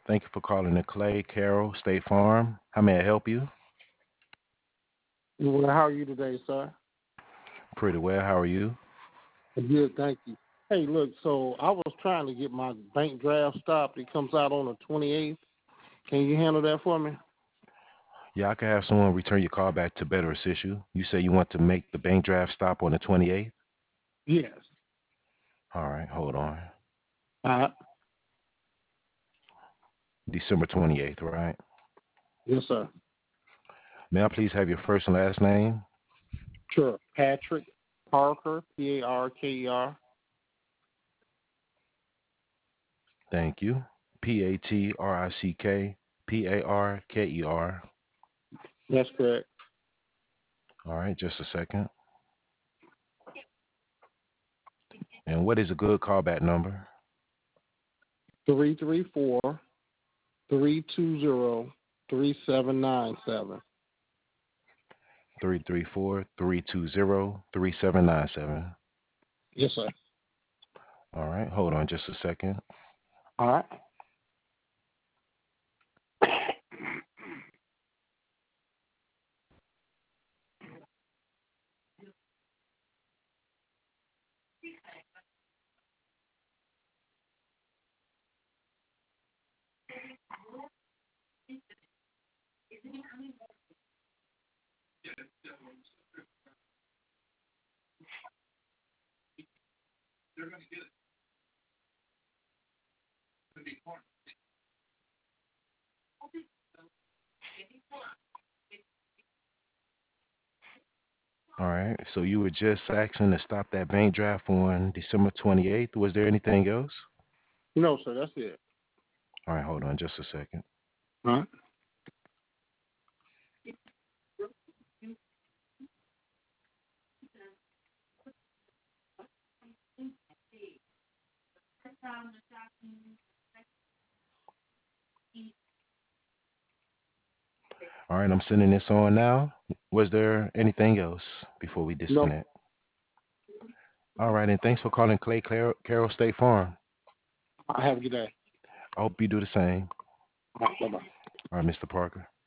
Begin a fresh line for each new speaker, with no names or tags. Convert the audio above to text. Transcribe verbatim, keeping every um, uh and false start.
Thank you for calling the Clay Carroll State Farm. How may I help you?
Well, how are you today, sir?
Pretty well. How are you?
Good, thank you. Hey, look, so I was trying to get my bank draft stopped. It comes out on the twenty-eighth. Can you handle that for me?
Yeah, I can have someone return your call back to better assist you. You say you want to make the bank draft stop on the twenty-eighth?
Yes.
All right, hold on.
Uh,
December twenty-eighth, right?
yes, sir.
May I please have your first and last name?
Sure. Patrick Parker, P A R K E R.
Thank you. P A T R I C K P A R K E R.
That's correct.
All right, just a second. And what is a good callback number?
Three three four three two zero three seven nine seven.
Three three four three two zero three seven nine seven.
Yes, sir.
All right, hold on just a second.
All right.
All right. So you were just asking to stop that bank draft on December twenty-eighth. Was there anything else?
No, sir. That's it.
All right, hold on just a second.
All right.
All right, I'm sending this on now. Was there anything else before we
No,
disconnect? All right, and thanks for calling Clay Carroll, Carroll State Farm.
I have a good day.
I hope you do the same.
All right, bye bye.
All right, mister Parker.